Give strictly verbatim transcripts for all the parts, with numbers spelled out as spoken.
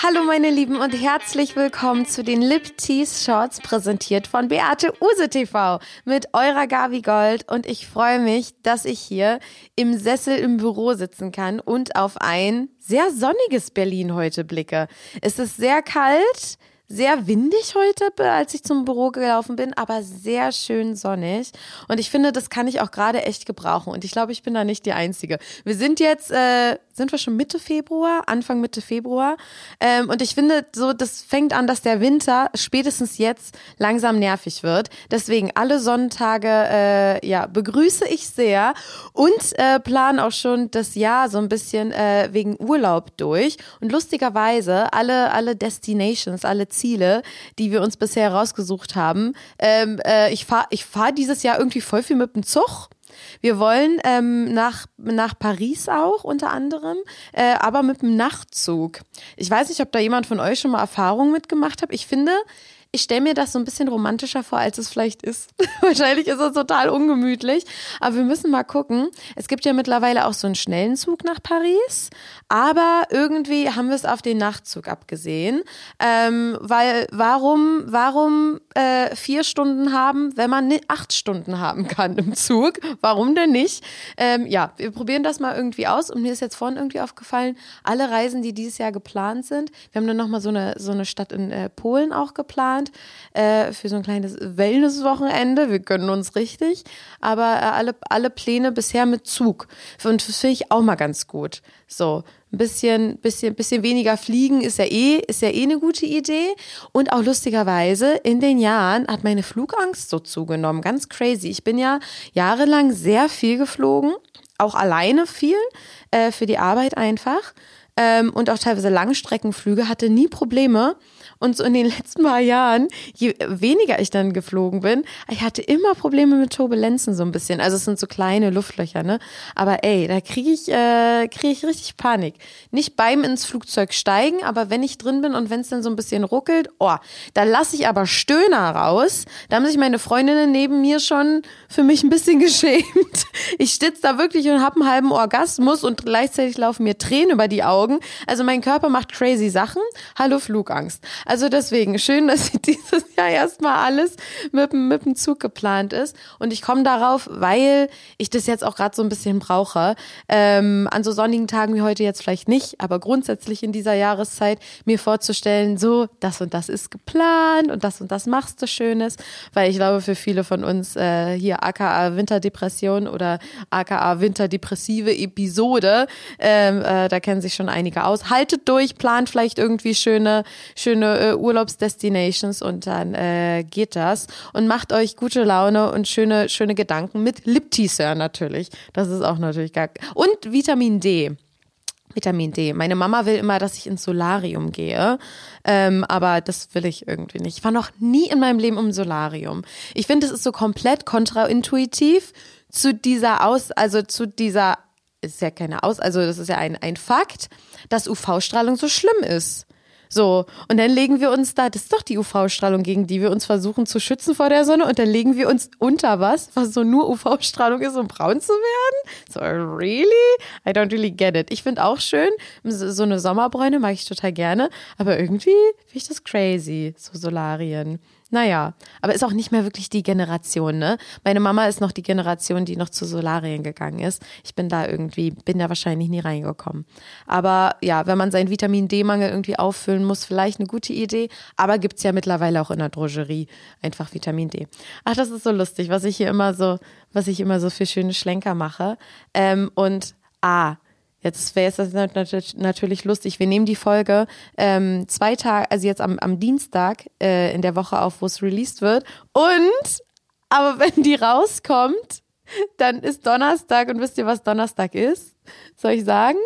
Hallo meine Lieben und herzlich willkommen zu den Lip Tease Shorts, präsentiert von Beate Uhse T V mit eurer Gabi Gold, und ich freue mich, dass ich hier im Sessel im Büro sitzen kann und auf ein sehr sonniges Berlin heute blicke. Es ist sehr kalt, sehr windig heute, als ich zum Büro gelaufen bin, aber sehr schön sonnig. Und ich finde, das kann ich auch gerade echt gebrauchen. Und ich glaube, ich bin da nicht die Einzige. Wir sind jetzt, äh, sind wir schon Mitte Februar, Anfang Mitte Februar. Ähm, und ich finde, so, das fängt an, dass der Winter spätestens jetzt langsam nervig wird. Deswegen alle Sonntage, äh, ja, begrüße ich sehr und äh, plane auch schon das Jahr so ein bisschen äh, wegen Urlaub durch. Und lustigerweise alle, alle Destinations, alle Ziele, die wir uns bisher rausgesucht haben. Ähm, äh, ich fahre ich fahr dieses Jahr irgendwie voll viel mit dem Zug. Wir wollen ähm, nach, nach Paris auch unter anderem, äh, aber mit dem Nachtzug. Ich weiß nicht, ob da jemand von euch schon mal Erfahrungen mitgemacht hat. Ich finde, ich stelle mir das so ein bisschen romantischer vor, als es vielleicht ist. Wahrscheinlich ist es total ungemütlich, aber wir müssen mal gucken. Es gibt ja mittlerweile auch so einen schnellen Zug nach Paris, aber irgendwie haben wir es auf den Nachtzug abgesehen, ähm, weil warum, warum äh, vier Stunden haben, wenn man acht Stunden haben kann im Zug? Warum denn nicht? Ähm, ja, wir probieren das mal irgendwie aus, und mir ist jetzt vorhin irgendwie aufgefallen, alle Reisen, die dieses Jahr geplant sind, wir haben dann nochmal so eine, so eine Stadt in äh, Polen auch geplant, Äh, für so ein kleines Wellness-Wochenende. Wir gönnen uns richtig, aber äh, alle, alle Pläne bisher mit Zug. Und das finde ich auch mal ganz gut. So, ein bisschen, bisschen, bisschen weniger fliegen ist ja eh, ist ja eh eine gute Idee. Und auch lustigerweise, in den Jahren hat meine Flugangst so zugenommen. Ganz crazy. Ich bin ja jahrelang sehr viel geflogen, auch alleine viel, äh, für die Arbeit einfach. Ähm, und auch teilweise Langstreckenflüge, hatte nie Probleme. Und so in den letzten paar Jahren, je weniger ich dann geflogen bin, ich hatte immer Probleme mit Turbulenzen so ein bisschen. Also es sind so kleine Luftlöcher, ne? Aber ey, da kriege ich, äh, kriege ich richtig Panik. Nicht beim ins Flugzeug steigen, aber wenn ich drin bin und wenn es dann so ein bisschen ruckelt, oh, da lasse ich aber Stöhner raus. Da haben sich meine Freundinnen neben mir schon für mich ein bisschen geschämt. Ich sitze da wirklich und habe einen halben Orgasmus und gleichzeitig laufen mir Tränen über die Augen. Also mein Körper macht crazy Sachen. Hallo Flugangst. Also deswegen, schön, dass dieses Jahr erstmal alles mit, mit dem Zug geplant ist. Und ich komme darauf, weil ich das jetzt auch gerade so ein bisschen brauche. Ähm, an so sonnigen Tagen wie heute jetzt vielleicht nicht, aber grundsätzlich in dieser Jahreszeit mir vorzustellen, so, das und das ist geplant und das und das machst du Schönes. Weil ich glaube, für viele von uns äh, hier aka Winterdepression oder aka Winterdepressive Episode, ähm, äh, da kennen sich schon einige aus. Haltet durch, plant vielleicht irgendwie schöne, schöne äh, Urlaubsdestinations, und dann äh, geht das, und macht euch gute Laune und schöne, schöne Gedanken mit Lip Teaser natürlich. Das ist auch natürlich gar... Und Vitamin D. Vitamin D. Meine Mama will immer, dass ich ins Solarium gehe, ähm, aber das will ich irgendwie nicht. Ich war noch nie in meinem Leben im Solarium. Ich finde, es ist so komplett kontraintuitiv zu dieser Aus... Also zu dieser... Ist ja keine Aus... Also das ist ja ein, ein Fakt, dass U V-Strahlung so schlimm ist. So, und dann legen wir uns da, das ist doch die U V-Strahlung, gegen die wir uns versuchen zu schützen vor der Sonne, und dann legen wir uns unter was, was so nur U V-Strahlung ist, um braun zu werden? So, really? I don't really get it. Ich finde auch schön, so eine Sommerbräune mag ich total gerne, aber irgendwie finde ich das crazy, so Solarien. Naja, aber ist auch nicht mehr wirklich die Generation, ne? Meine Mama ist noch die Generation, die noch zu Solarien gegangen ist. Ich bin da irgendwie, bin da wahrscheinlich nie reingekommen. Aber ja, wenn man seinen Vitamin-D-Mangel irgendwie auffüllen muss, vielleicht eine gute Idee. Aber gibt's ja mittlerweile auch in der Drogerie einfach Vitamin D. Ach, das ist so lustig, was ich hier immer so, was ich immer so für schöne Schlenker mache. Ähm, und ah, Jetzt wäre es natürlich lustig. Wir nehmen die Folge ähm, zwei Tage, also jetzt am, am Dienstag äh, in der Woche auf, wo es released wird. Und, aber wenn die rauskommt, dann ist Donnerstag. Und wisst ihr, was Donnerstag ist? Soll ich sagen?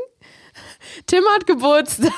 Tim hat Geburtstag.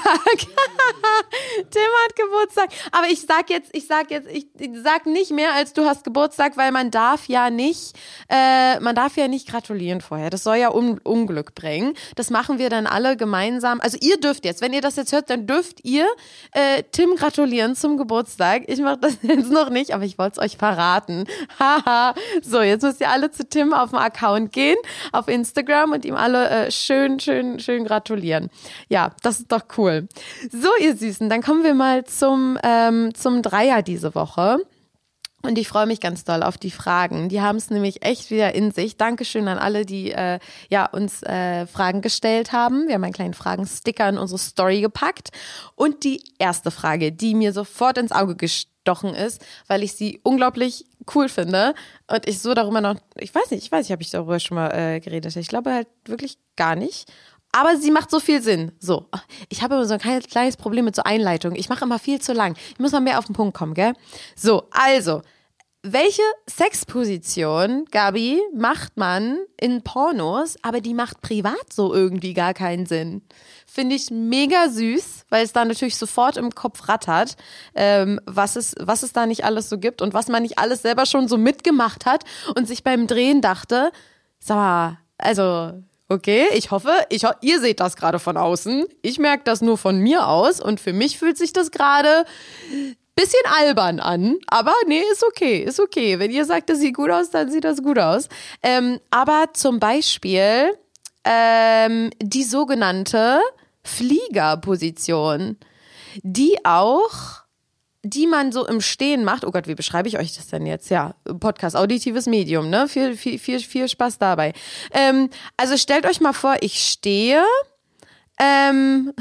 Tim hat Geburtstag. Aber ich sag jetzt, ich sag jetzt, ich sag nicht mehr als du hast Geburtstag, weil man darf ja nicht, äh, man darf ja nicht gratulieren vorher. Das soll ja Un- Unglück bringen. Das machen wir dann alle gemeinsam. Also ihr dürft jetzt, wenn ihr das jetzt hört, dann dürft ihr äh, Tim gratulieren zum Geburtstag. Ich mache das jetzt noch nicht, aber ich wollte es euch verraten. Haha. So, jetzt müsst ihr alle zu Tim auf den Account gehen, auf Instagram, und ihm alle äh, schön, schön, schön gratulieren. Ja, das ist doch cool. So, ihr Süßen, dann kommen wir mal zum, ähm, zum Dreier diese Woche. Und ich freue mich ganz doll auf die Fragen. Die haben es nämlich echt wieder in sich. Dankeschön an alle, die äh, ja, uns äh, Fragen gestellt haben. Wir haben einen kleinen Fragensticker in unsere Story gepackt. Und die erste Frage, die mir sofort ins Auge gestochen ist, weil ich sie unglaublich cool finde und ich so darüber noch, ich weiß nicht, ich weiß nicht, habe ich darüber schon mal äh, geredet. Ich glaube halt wirklich gar nicht. Aber sie macht so viel Sinn. So, ich habe immer so ein kleines Problem mit so Einleitungen. Ich mache immer viel zu lang. Ich muss mal mehr auf den Punkt kommen, gell? So, also, welche Sexposition, Gabi, macht man in Pornos, aber die macht privat so irgendwie gar keinen Sinn? Finde ich mega süß, weil es da natürlich sofort im Kopf rattert, ähm, was es, was es da nicht alles so gibt und was man nicht alles selber schon so mitgemacht hat und sich beim Drehen dachte, sag mal, also... Okay, ich hoffe, ich ho- ihr seht das gerade von außen. Ich merke das nur von mir aus und für mich fühlt sich das gerade bisschen albern an. Aber nee, ist okay, ist okay. Wenn ihr sagt, das sieht gut aus, dann sieht das gut aus. Ähm, aber zum Beispiel ähm, die sogenannte Fliegerposition, die auch... die man so im Stehen macht. Oh Gott, wie beschreibe ich euch das denn jetzt? Ja, Podcast, auditives Medium, ne? Viel, viel, viel, viel Spaß dabei. Ähm, also stellt euch mal vor, ich stehe, ähm,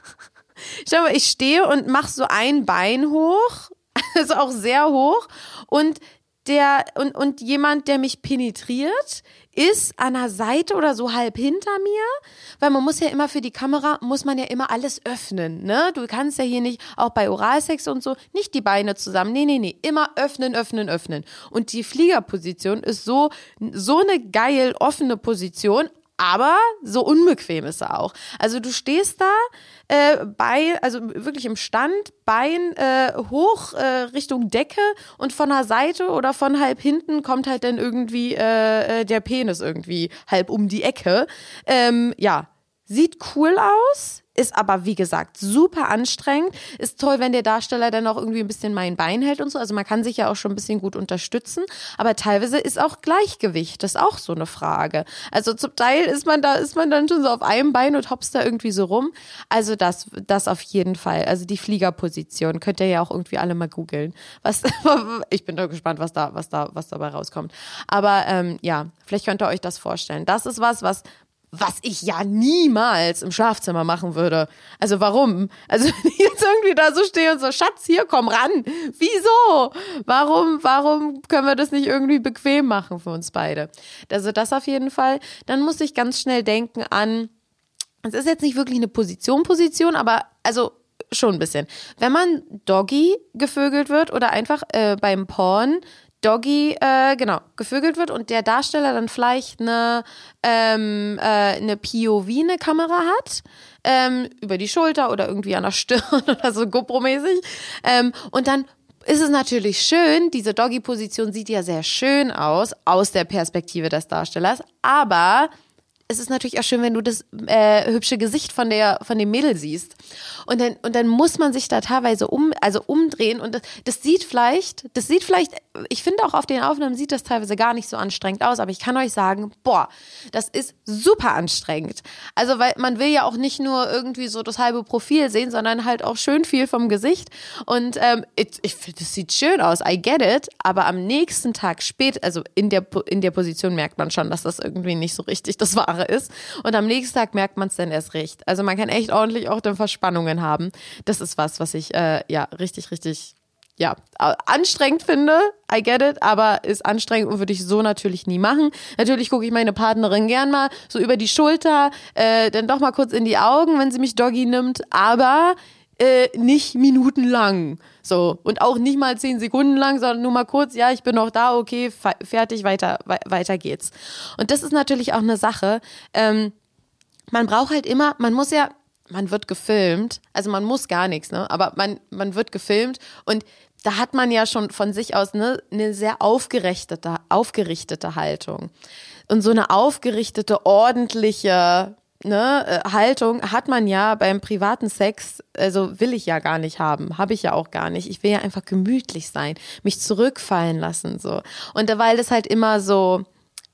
stell mal, ich stehe und mache so ein Bein hoch, also auch sehr hoch und der, und, und jemand, der mich penetriert, ist an der Seite oder so halb hinter mir, weil man muss ja immer für die Kamera, muss man ja immer alles öffnen, ne? Du kannst ja hier nicht, auch bei Oralsex und so, nicht die Beine zusammen, nee, nee, nee, immer öffnen, öffnen, öffnen. Und die Fliegerposition ist so, so eine geil offene Position, aber so unbequem ist er auch. Also du stehst da, äh, bei, also wirklich im Stand, Bein äh, hoch äh, Richtung Decke und von der Seite oder von halb hinten kommt halt dann irgendwie äh, der Penis irgendwie halb um die Ecke. Ähm, ja, sieht cool aus, ist aber wie gesagt super anstrengend. Ist toll, wenn der Darsteller dann auch irgendwie ein bisschen mein Bein hält und so. Also man kann sich ja auch schon ein bisschen gut unterstützen. Aber teilweise ist auch Gleichgewicht, das ist auch so eine Frage. Also zum Teil ist man da, ist man dann schon so auf einem Bein und hopst da irgendwie so rum. Also das, das auf jeden Fall. Also die Fliegerposition könnt ihr ja auch irgendwie alle mal googeln. Was, ich bin doch gespannt, was da, was da, was dabei rauskommt. Aber ähm, ja, vielleicht könnt ihr euch das vorstellen. Das ist was, was Was ich ja niemals im Schlafzimmer machen würde. Also warum? Also wenn ich jetzt irgendwie da so stehe und so, Schatz, hier, komm ran. Wieso? Warum, warum können wir das nicht irgendwie bequem machen für uns beide? Also das auf jeden Fall. Dann muss ich ganz schnell denken an, es ist jetzt nicht wirklich eine Position, Position, aber also schon ein bisschen. Wenn man Doggy gevögelt wird oder einfach äh, beim Porn Doggy, äh, genau, gevögelt wird und der Darsteller dann vielleicht eine, ähm, äh, eine P O V, eine Kamera hat, ähm, über die Schulter oder irgendwie an der Stirn oder so GoPro-mäßig. Ähm, und dann ist es natürlich schön, diese Doggy-Position sieht ja sehr schön aus, aus der Perspektive des Darstellers, aber es ist natürlich auch schön, wenn du das äh, hübsche Gesicht von der von dem Mädel siehst. Und dann und dann muss man sich da teilweise um also umdrehen und das, das sieht vielleicht, das sieht vielleicht, ich finde auch auf den Aufnahmen sieht das teilweise gar nicht so anstrengend aus, aber ich kann euch sagen, boah, das ist super anstrengend. Also weil man will ja auch nicht nur irgendwie so das halbe Profil sehen, sondern halt auch schön viel vom Gesicht. Und ähm, ich, ich finde, das sieht schön aus, I get it, aber am nächsten Tag spät, also in der in der Position merkt man schon, dass das irgendwie nicht so richtig das Wahre ist. Und am nächsten Tag merkt man es dann erst recht. Also man kann echt ordentlich auch dann Verspannungen haben. Das ist was, was ich äh, ja richtig, richtig ja anstrengend finde. I get it, aber ist anstrengend und würde ich so natürlich nie machen. Natürlich gucke ich meine Partnerin gern mal so über die Schulter, äh, dann doch mal kurz in die Augen, wenn sie mich Doggy nimmt, aber äh, nicht minutenlang. So, und auch nicht mal zehn Sekunden lang, sondern nur mal kurz, ja, ich bin noch da, okay, fe- fertig, weiter, we- weiter geht's. Und das ist natürlich auch eine Sache, ähm, man braucht halt immer, man muss ja, man wird gefilmt, also man muss gar nichts, ne, aber man, man wird gefilmt und da hat man ja schon von sich aus ne, eine sehr aufgerichtete, aufgerichtete Haltung. Und so eine aufgerichtete, ordentliche Ne, Haltung hat man ja beim privaten Sex, also will ich ja gar nicht haben, habe ich ja auch gar nicht. Ich will ja einfach gemütlich sein, mich zurückfallen lassen so. Und weil das halt immer so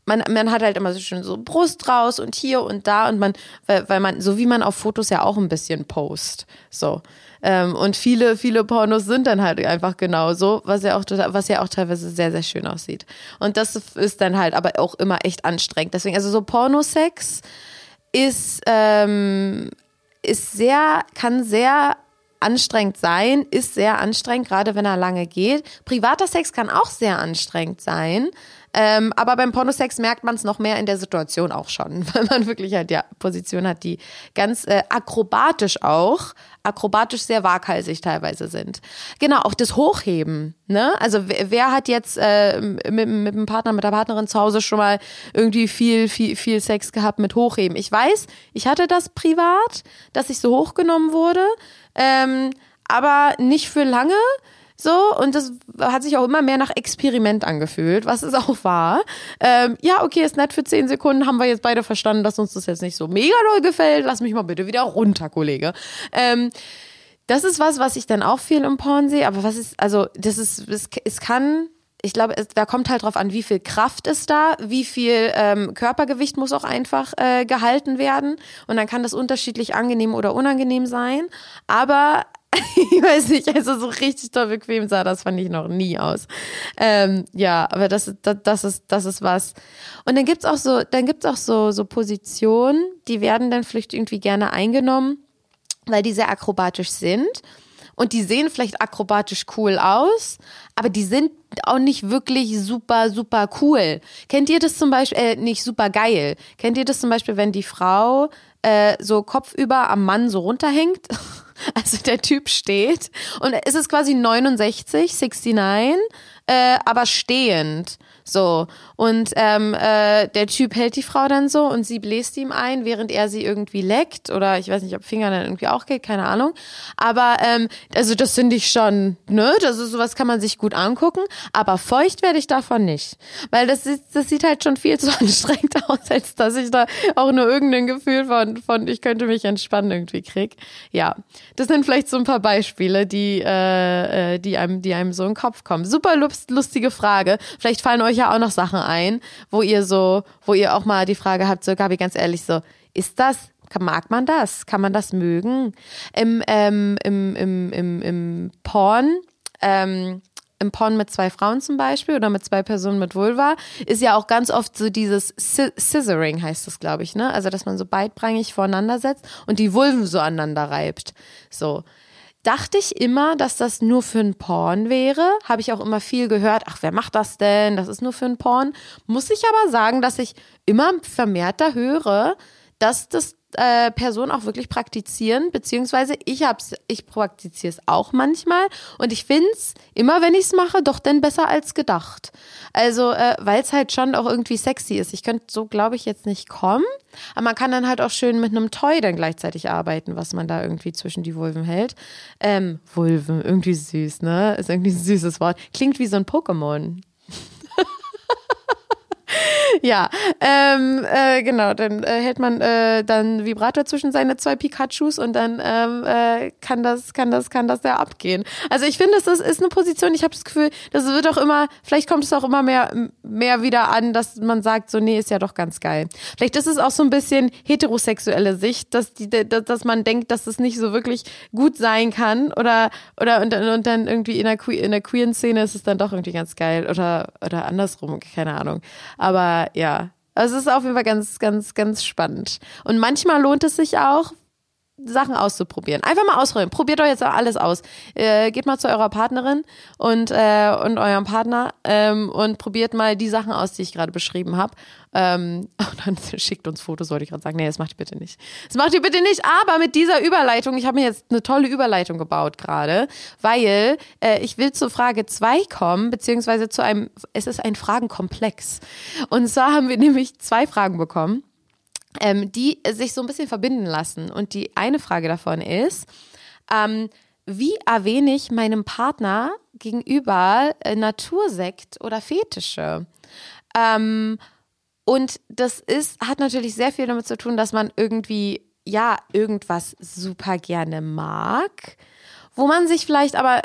man, man hat halt immer so schön so Brust raus und hier und da und man, weil, weil man, so wie man auf Fotos ja auch ein bisschen post, so. Ähm, und viele, viele Pornos sind dann halt einfach genauso, was ja auch, was ja auch teilweise sehr, sehr schön aussieht. Und das ist dann halt aber auch immer echt anstrengend. Deswegen, also so Pornosex ist, ähm, ist sehr, kann sehr anstrengend sein, ist sehr anstrengend, gerade wenn er lange geht. Privater Sex kann auch sehr anstrengend sein. Ähm, aber beim Pornosex merkt man es noch mehr in der Situation auch schon, weil man wirklich halt ja Positionen hat, die ganz äh, akrobatisch auch, akrobatisch sehr waghalsig teilweise sind. Genau, auch das Hochheben, ne? Also wer, wer hat jetzt äh, mit, mit dem Partner, mit der Partnerin zu Hause schon mal irgendwie viel, viel, viel Sex gehabt mit Hochheben? Ich weiß, ich hatte das privat, dass ich so hochgenommen wurde, ähm, aber nicht für lange. So, und das hat sich auch immer mehr nach Experiment angefühlt, was es auch war. Ähm, ja, okay, ist nett für zehn Sekunden, haben wir jetzt beide verstanden, dass uns das jetzt nicht so mega doll gefällt. Lass mich mal bitte wieder runter, Kollege. Ähm, das ist was, was ich dann auch viel im Porn sehe, aber was ist, also, das ist, es, es kann, ich glaube, es, da kommt halt drauf an, wie viel Kraft ist da, wie viel ähm, Körpergewicht muss auch einfach äh, gehalten werden. Und dann kann das unterschiedlich angenehm oder unangenehm sein. Aber ich weiß nicht, also so richtig toll bequem sah das fand ich noch nie aus. Ähm, ja, aber das, das, das ist, das ist was. Und dann gibt's auch so, dann gibt's auch so, so Positionen, die werden dann vielleicht irgendwie gerne eingenommen, weil die sehr akrobatisch sind. Und die sehen vielleicht akrobatisch cool aus, aber die sind auch nicht wirklich super, super cool. Kennt ihr das zum Beispiel, äh, nicht super geil. Kennt ihr das zum Beispiel, wenn die Frau äh, so kopfüber am Mann so runterhängt? Also der Typ steht und es ist quasi neunundsechzig, neunundsechzig, äh, aber stehend. So, und ähm, äh, der Typ hält die Frau dann so und sie bläst ihm ein, während er sie irgendwie leckt oder ich weiß nicht, ob Finger dann irgendwie auch geht, keine Ahnung. Aber ähm, also das finde ich schon, ne, das ist sowas kann man sich gut angucken, aber feucht werde ich davon nicht, weil das ist, das sieht halt schon viel zu anstrengend aus, als dass ich da auch nur irgendein Gefühl von, von ich könnte mich entspannen irgendwie krieg. Ja, das sind vielleicht so ein paar Beispiele, die, äh, die einem, die einem so in den Kopf kommen. Super lustige Frage. Vielleicht fallen euch ja auch noch Sachen ein, wo ihr so, wo ihr auch mal die Frage habt, so Gabi, ganz ehrlich, so, ist das, mag man das? Kann man das mögen? Im, ähm, im, im, im, im Porn, ähm, im Porn mit zwei Frauen zum Beispiel oder mit zwei Personen mit Vulva, ist ja auch ganz oft so dieses Scissoring heißt das, glaube ich, ne? Also, dass man so beidbrangig voreinander setzt und die Vulven so aneinander reibt. So. Dachte ich immer, dass das nur für ein Porn wäre. Habe ich auch immer viel gehört. Ach, wer macht das denn? Das ist nur für ein Porn. Muss ich aber sagen, dass ich immer vermehrter höre, dass das äh, Personen auch wirklich praktizieren, beziehungsweise ich hab's, ich praktiziere es auch manchmal und ich find's immer, wenn ich's mache, doch dann besser als gedacht. Also, äh, weil es halt schon auch irgendwie sexy ist. Ich könnte so, glaube ich, jetzt nicht kommen, aber man kann dann halt auch schön mit einem Toy dann gleichzeitig arbeiten, was man da irgendwie zwischen die Vulven hält. Ähm, Vulven, irgendwie süß, ne? Ist irgendwie ein süßes Wort. Klingt wie so ein Pokémon. Ja, ähm, äh, genau, dann äh, hält man äh, dann Vibrator zwischen seine zwei Pikachus und dann ähm, äh, kann das, kann das, kann das da abgehen. Also ich finde, das ist, ist eine Position, ich habe das Gefühl, das wird auch immer, vielleicht kommt es auch immer mehr, mehr wieder an, dass man sagt, so, nee, ist ja doch ganz geil. Vielleicht ist es auch so ein bisschen heterosexuelle Sicht, dass die, dass man denkt, dass es nicht so wirklich gut sein kann oder, oder und, und dann irgendwie in der, Que- in der queeren Szene ist es dann doch irgendwie ganz geil oder, oder andersrum, keine Ahnung. Aber ja, also es ist auf jeden Fall ganz, ganz, ganz spannend. Und manchmal lohnt es sich auch, Sachen auszuprobieren. Einfach mal ausprobieren. Probiert euch jetzt auch alles aus. Äh, geht mal zu eurer Partnerin und, äh, und eurem Partner ähm, und probiert mal die Sachen aus, die ich gerade beschrieben habe. Ähm, und dann schickt uns Fotos, wollte ich gerade sagen. Nee, das macht ihr bitte nicht. Das macht ihr bitte nicht. Aber mit dieser Überleitung, ich habe mir jetzt eine tolle Überleitung gebaut gerade, weil äh, ich will zur Frage zwei kommen, beziehungsweise zu einem, es ist ein Fragenkomplex. Und zwar haben wir nämlich zwei Fragen bekommen, Ähm, die sich so ein bisschen verbinden lassen. Und die eine Frage davon ist, ähm, wie erwähne ich meinem Partner gegenüber äh, Natursekt oder Fetische? Ähm, und das ist, hat natürlich sehr viel damit zu tun, dass man irgendwie, ja, irgendwas super gerne mag, wo man sich vielleicht aber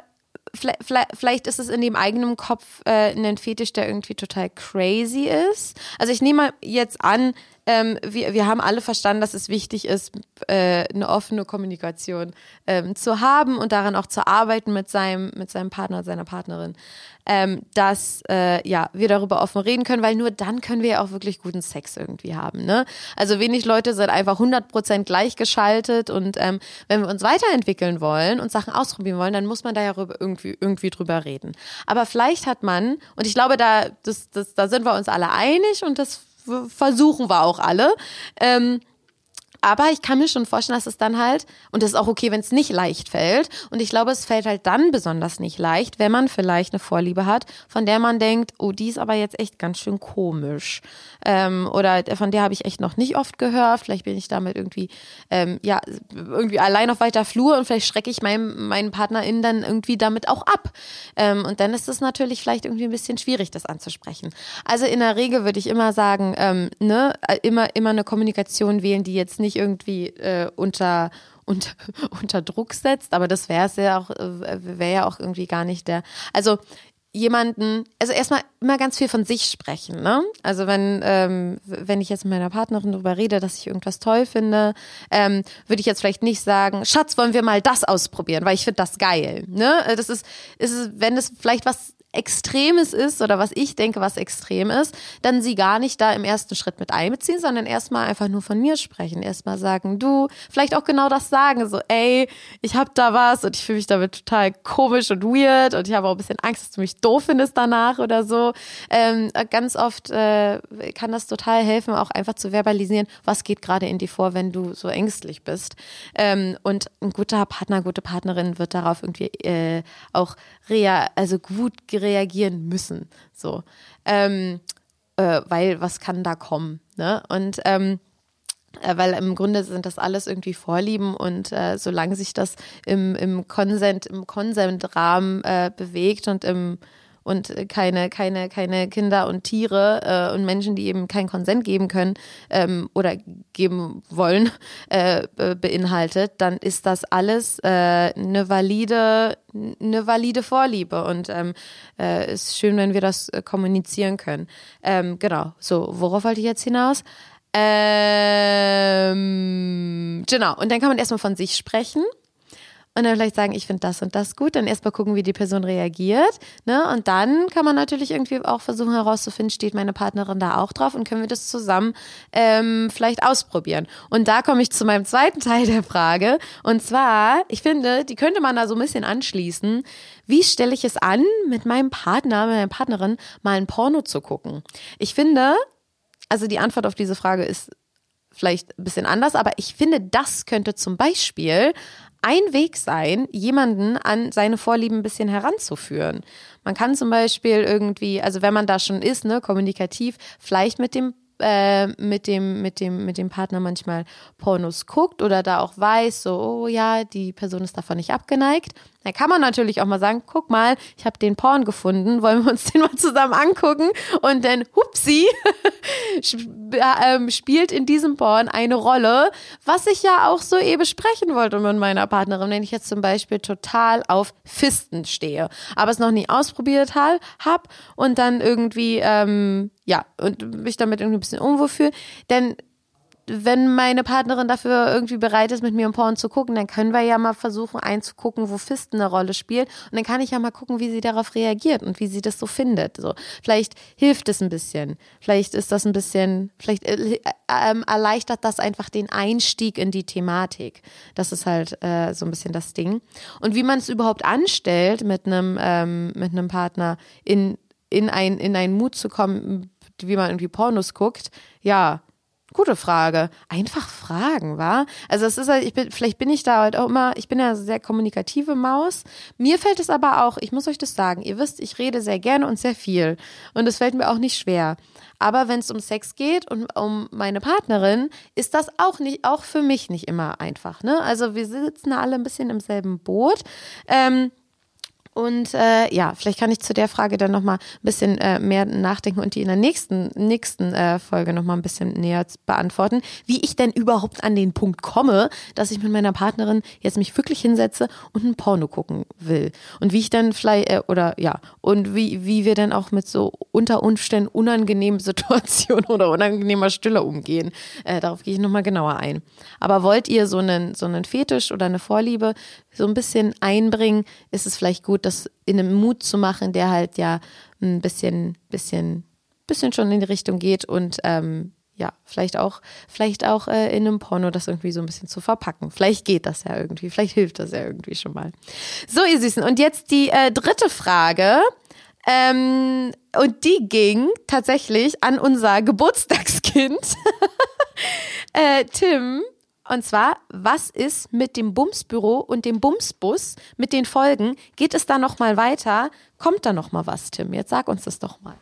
vielleicht, vielleicht ist es in dem eigenen Kopf äh, ein Fetisch, der irgendwie total crazy ist. Also ich nehme mal jetzt an, ähm, wir, wir haben alle verstanden, dass es wichtig ist, äh, eine offene Kommunikation ähm, zu haben und daran auch zu arbeiten mit seinem, mit seinem Partner und seiner Partnerin. Ähm, dass äh, ja, wir darüber offen reden können, weil nur dann können wir ja auch wirklich guten Sex irgendwie haben. Ne? Also wenig Leute sind einfach hundert Prozent gleichgeschaltet und ähm, wenn wir uns weiterentwickeln wollen und Sachen ausprobieren wollen, dann muss man da ja irgendwie, irgendwie drüber reden. Aber vielleicht hat man, und ich glaube, da, das, das, da sind wir uns alle einig und das versuchen wir auch alle, ähm, aber ich kann mir schon vorstellen, dass es dann halt, und das ist auch okay, wenn es nicht leicht fällt, und ich glaube, es fällt halt dann besonders nicht leicht, wenn man vielleicht eine Vorliebe hat, von der man denkt, oh, die ist aber jetzt echt ganz schön komisch. Ähm, oder von der habe ich echt noch nicht oft gehört, vielleicht bin ich damit irgendwie, ähm, ja, irgendwie allein auf weiter Flur und vielleicht schrecke ich meinem, meinen PartnerInnen dann irgendwie damit auch ab. Ähm, und dann ist es natürlich vielleicht irgendwie ein bisschen schwierig, das anzusprechen. Also in der Regel würde ich immer sagen, ähm, ne, immer, immer eine Kommunikation wählen, die jetzt nicht irgendwie äh, unter, unter, unter Druck setzt, aber das wäre es ja auch, äh, wäre ja auch irgendwie gar nicht der, also jemanden, also erstmal immer ganz viel von sich sprechen, ne? Also wenn, ähm, wenn ich jetzt mit meiner Partnerin darüber rede, dass ich irgendwas toll finde, ähm, würde ich jetzt vielleicht nicht sagen, Schatz, wollen wir mal das ausprobieren, weil ich finde das geil, ne? Das ist, ist, wenn es vielleicht was Extremes ist oder was ich denke, was extrem ist, dann sie gar nicht da im ersten Schritt mit einbeziehen, sondern erstmal einfach nur von mir sprechen. Erstmal sagen, du, vielleicht auch genau das sagen, so ey, ich hab da was und ich fühle mich damit total komisch und weird und ich habe auch ein bisschen Angst, dass du mich doof findest danach oder so. Ähm, ganz oft äh, kann das total helfen, auch einfach zu verbalisieren, was geht gerade in dir vor, wenn du so ängstlich bist. Ähm, und ein guter Partner, gute Partnerin wird darauf irgendwie äh, auch rea also gut reagieren müssen, so, ähm, äh, weil was kann da kommen, ne? Und ähm, äh, weil im Grunde sind das alles irgendwie Vorlieben und äh, solange sich das im im Konsent im Konsentrahmen äh, bewegt und im und keine, keine, keine Kinder und Tiere äh, und Menschen, die eben keinen Konsent geben können ähm, oder geben wollen, äh, beinhaltet, dann ist das alles äh, eine valide, eine valide Vorliebe und ähm, äh, ist schön, wenn wir das äh, kommunizieren können. Ähm, genau, so, worauf wollte ich jetzt hinaus? Ähm, genau, und dann kann man erstmal von sich sprechen. Und dann vielleicht sagen, ich finde das und das gut. Dann erstmal gucken, wie die Person reagiert. Ne? Und dann kann man natürlich irgendwie auch versuchen herauszufinden, steht meine Partnerin da auch drauf und können wir das zusammen ähm, vielleicht ausprobieren. Und da komme ich zu meinem zweiten Teil der Frage. Und zwar, ich finde, die könnte man da so ein bisschen anschließen. Wie stelle ich es an, mit meinem Partner, mit meiner Partnerin mal ein Porno zu gucken? Ich finde, also die Antwort auf diese Frage ist vielleicht ein bisschen anders, aber ich finde, das könnte zum Beispiel ein Weg sein, jemanden an seine Vorlieben ein bisschen heranzuführen. Man kann zum Beispiel irgendwie, also wenn man da schon ist, ne, kommunikativ, vielleicht mit dem äh, mit dem mit dem mit dem Partner manchmal Pornos guckt oder da auch weiß, so oh ja, die Person ist davon nicht abgeneigt. Dann kann man natürlich auch mal sagen, guck mal, ich habe den Porn gefunden, wollen wir uns den mal zusammen angucken? Und dann, hupsi, spielt in diesem Porn eine Rolle, was ich ja auch so eben besprechen wollte mit meiner Partnerin, wenn ich jetzt zum Beispiel total auf Fisten stehe, aber es noch nie ausprobiert habe und dann irgendwie, ähm, ja, und mich damit irgendwie ein bisschen unwohl fühle, denn wenn meine Partnerin dafür irgendwie bereit ist, mit mir im Porn zu gucken, dann können wir ja mal versuchen einzugucken, wo Fisten eine Rolle spielt. Und dann kann ich ja mal gucken, wie sie darauf reagiert und wie sie das so findet. So, vielleicht hilft es ein bisschen. Vielleicht ist das ein bisschen, vielleicht äh, äh, erleichtert das einfach den Einstieg in die Thematik. Das ist halt äh, so ein bisschen das Ding. Und wie man es überhaupt anstellt, mit einem ähm, mit einem Partner in in ein in einen Mut zu kommen, wie man irgendwie Pornos guckt, ja. Gute Frage. Einfach fragen, wa? Also es ist halt, ich bin, vielleicht bin ich da halt auch immer, ich bin ja eine sehr kommunikative Maus. Mir fällt es aber auch, ich muss euch das sagen, ihr wisst, ich rede sehr gerne und sehr viel. Und es fällt mir auch nicht schwer. Aber wenn es um Sex geht und um meine Partnerin, ist das auch nicht, auch für mich nicht immer einfach, ne? Also wir sitzen alle ein bisschen im selben Boot. Ähm, Und äh, ja, vielleicht kann ich zu der Frage dann nochmal ein bisschen äh, mehr nachdenken und die in der nächsten, nächsten äh, Folge nochmal ein bisschen näher beantworten, wie ich denn überhaupt an den Punkt komme, dass ich mit meiner Partnerin jetzt mich wirklich hinsetze und ein Porno gucken will. Und wie ich dann vielleicht, äh, oder ja, und wie, wie wir dann auch mit so unter Umständen unangenehmen Situationen oder unangenehmer Stille umgehen. Äh, darauf gehe ich nochmal genauer ein. Aber wollt ihr so einen, so einen Fetisch oder eine Vorliebe so ein bisschen einbringen, ist es vielleicht gut, das in einem Mut zu machen, der halt ja ein bisschen, bisschen, bisschen schon in die Richtung geht und ähm, ja, vielleicht auch, vielleicht auch äh, in einem Porno das irgendwie so ein bisschen zu verpacken. Vielleicht geht das ja irgendwie, vielleicht hilft das ja irgendwie schon mal. So, ihr Süßen, und jetzt die äh, dritte Frage. Ähm, und die ging tatsächlich an unser Geburtstagskind, äh, Tim. Und zwar, was ist mit dem Bumsbüro und dem Bumsbus, mit den Folgen? Geht es da noch mal weiter? Kommt da noch mal was, Tim? Jetzt sag uns das doch mal.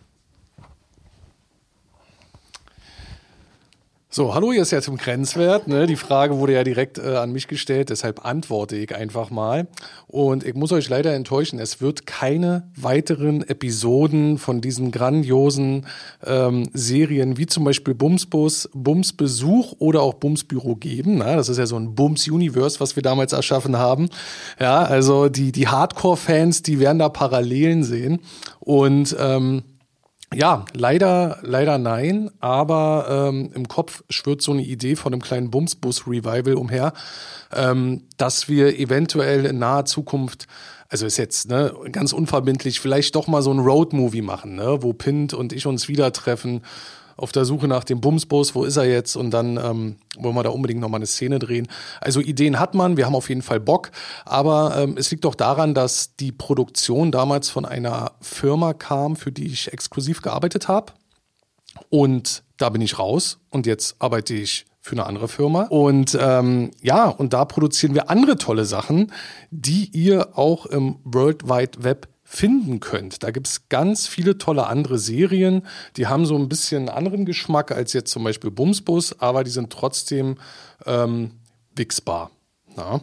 So, hallo, hier ist ja zum Grenzwert. Ne? Die Frage wurde ja direkt äh, an mich gestellt, deshalb antworte ich einfach mal. Und ich muss euch leider enttäuschen, es wird keine weiteren Episoden von diesen grandiosen ähm, Serien wie zum Beispiel Bumsbus, Bumsbesuch oder auch Bumsbüro geben. Na, das ist ja so ein Bums-Universe, was wir damals erschaffen haben. Ja, also die, die Hardcore-Fans, die werden da Parallelen sehen. Und ähm, Ja, leider, leider nein, aber ähm, im Kopf schwirrt so eine Idee von einem kleinen Bumsbus-Revival umher, ähm, dass wir eventuell in naher Zukunft, also ist jetzt ne, ganz unverbindlich, vielleicht doch mal so ein Road-Movie machen, ne, wo Pint und ich uns wieder treffen, auf der Suche nach dem Bumsbus, wo ist er jetzt? Und dann ähm, wollen wir da unbedingt nochmal eine Szene drehen. Also Ideen hat man, wir haben auf jeden Fall Bock, aber ähm, es liegt doch daran, dass die Produktion damals von einer Firma kam, für die ich exklusiv gearbeitet habe. Und da bin ich raus und jetzt arbeite ich für eine andere Firma. Und ähm, ja, und da produzieren wir andere tolle Sachen, die ihr auch im World Wide Web finden könnt. Da gibt's ganz viele tolle andere Serien, die haben so ein bisschen einen anderen Geschmack als jetzt zum Beispiel Bumsbus, aber die sind trotzdem ähm, wichsbar. Na?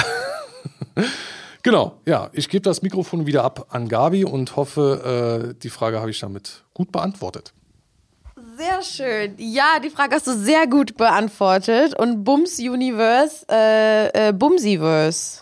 Genau, ja, ich gebe das Mikrofon wieder ab an Gabi und hoffe, äh, die Frage habe ich damit gut beantwortet. Sehr schön. Ja, die Frage hast du sehr gut beantwortet. Und Bums Universe, äh, äh, Bumsiverse.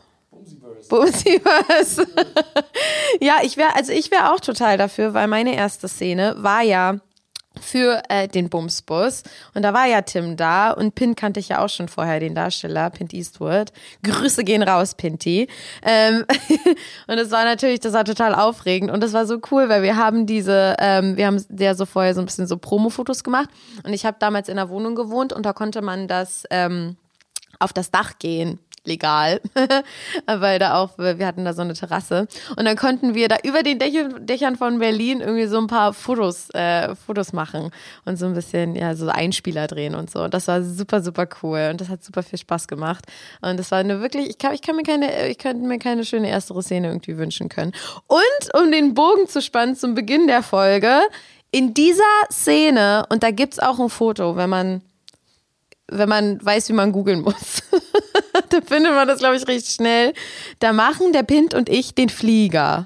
Bumsiverse. Ja, ich wäre, also ich wäre auch total dafür, weil meine erste Szene war ja für äh, den Bumsbus und da war ja Tim da und Pint kannte ich ja auch schon vorher, den Darsteller, Pint Eastwood. Grüße gehen raus, Pinti. Ähm, und es war natürlich, das war total aufregend und das war so cool, weil wir haben diese, ähm, wir haben ja so vorher so ein bisschen so Promo-Fotos gemacht und ich habe damals in der Wohnung gewohnt und da konnte man das ähm, auf das Dach gehen. Legal, weil da auch, wir hatten da so eine Terrasse und dann konnten wir da über den Dächern, Dächern von Berlin irgendwie so ein paar Fotos, äh, Fotos machen und so ein bisschen, ja, so Einspieler drehen und so und das war super, super cool und das hat super viel Spaß gemacht und das war eine wirklich, ich kann, ich kann mir keine, ich könnte mir keine schöne erste Szene irgendwie wünschen können. Und um den Bogen zu spannen zum Beginn der Folge, in dieser Szene, und da gibt's auch ein Foto, wenn man wenn man weiß, wie man googeln muss. Da findet man das, glaube ich, recht schnell. Da machen der Pint und ich den Flieger.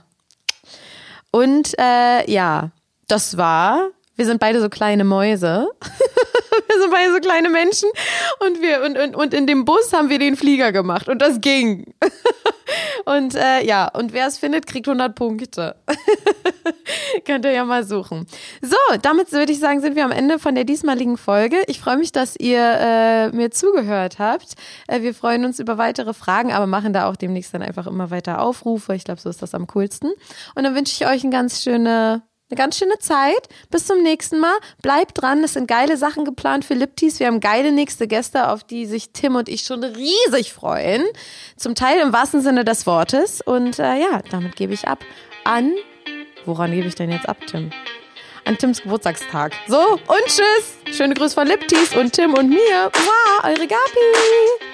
Und äh, ja, das war, wir sind beide so kleine Mäuse. Wir sind beide so kleine Menschen. Und, wir, und, und, und in dem Bus haben wir den Flieger gemacht. Und das ging. Und äh, ja, und wer es findet, kriegt hundert Punkte. Könnt ihr ja mal suchen. So, damit würde ich sagen, sind wir am Ende von der diesmaligen Folge. Ich freue mich, dass ihr äh, mir zugehört habt. Äh, wir freuen uns über weitere Fragen, aber machen da auch demnächst dann einfach immer weiter Aufrufe. Ich glaube, so ist das am coolsten. Und dann wünsche ich euch eine ganz schöne, eine ganz schöne Zeit. Bis zum nächsten Mal. Bleibt dran, es sind geile Sachen geplant für Liptease. Wir haben geile nächste Gäste, auf die sich Tim und ich schon riesig freuen. Zum Teil im wahrsten Sinne des Wortes. Und äh, ja, damit gebe ich ab an... Woran gebe ich denn jetzt ab, Tim? An Tims Geburtstagstag. So, und tschüss. Schöne Grüße von Liptease und Tim und mir. Wow, eure Gabi.